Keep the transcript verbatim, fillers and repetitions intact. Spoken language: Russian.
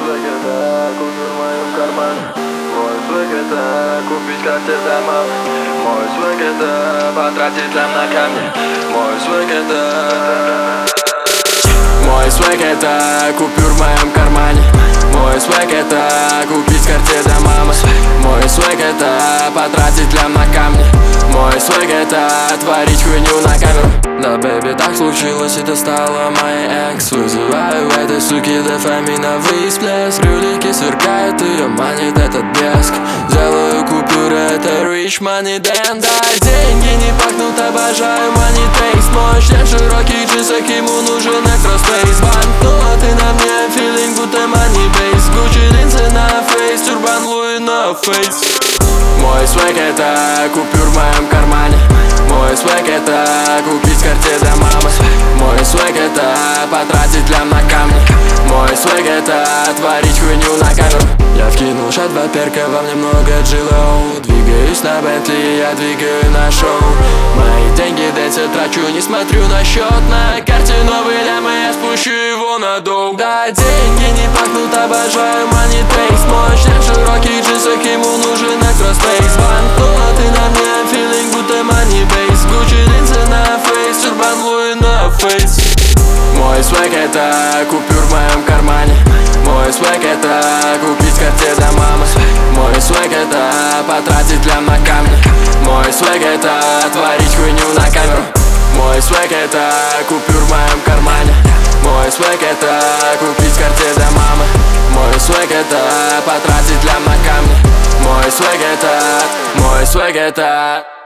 свэг это купюр в моем кармане. Мой свэг это купить карте дома. Мой свэг это потратить там на камни. Мой свэг это... Мой свэг это купюр в моем кармане. Мой свэг это купить карте для мамы. Мой свэг это потратить лям на камни. Мой свэг это творить хуйню на камеру. Да, бэби, так случилось, это стала моя экс. Вызываю в этой суке дофаминовый всплеск. Рюлики сверкают, ее манит этот блеск. Делаю купюры, это rich money dance. Да, деньги не пахнут, обожаю money taste. Мой член в широких джинсах, ему нужен extra space. Банкноты на мне, feeling будто money base. Гуччи линзы на фейс, тюрбан Луи на фейс. Мой свэг это купюр в моем кармане. Мой свэг это купить карте для мамы. Мой свэг это потратить лям на камни. Мой свэг это творить хуйню на камеру. Я вкинул шат, два перка, во мне много джилоу. Двигаюсь на Бентли, я двигаю на шоу. Мои деньги дайте трачу, не смотрю на счет. На карте новые лямы, я спущу его на долг. Да, деньги не пахнут, обожаю money taste. Мой член в широких джинсах, ему нужен extra space. Банкноты на мне, feeling будто money base. Гуччи линзы на фейс, тюрбан Луи на фейс. Мой свэг это купюр в моем кармане. Мой свэг это купить карте для мамы. Мой свэг это потратить лям на камни. Мой свэг это творить хуйню на камеру. Мой свэг это купюр в моем кармане. Мой свэг это купить карте для мамы. Мой свэг это потратить лям на камни. Мой свэг это, мой свэг это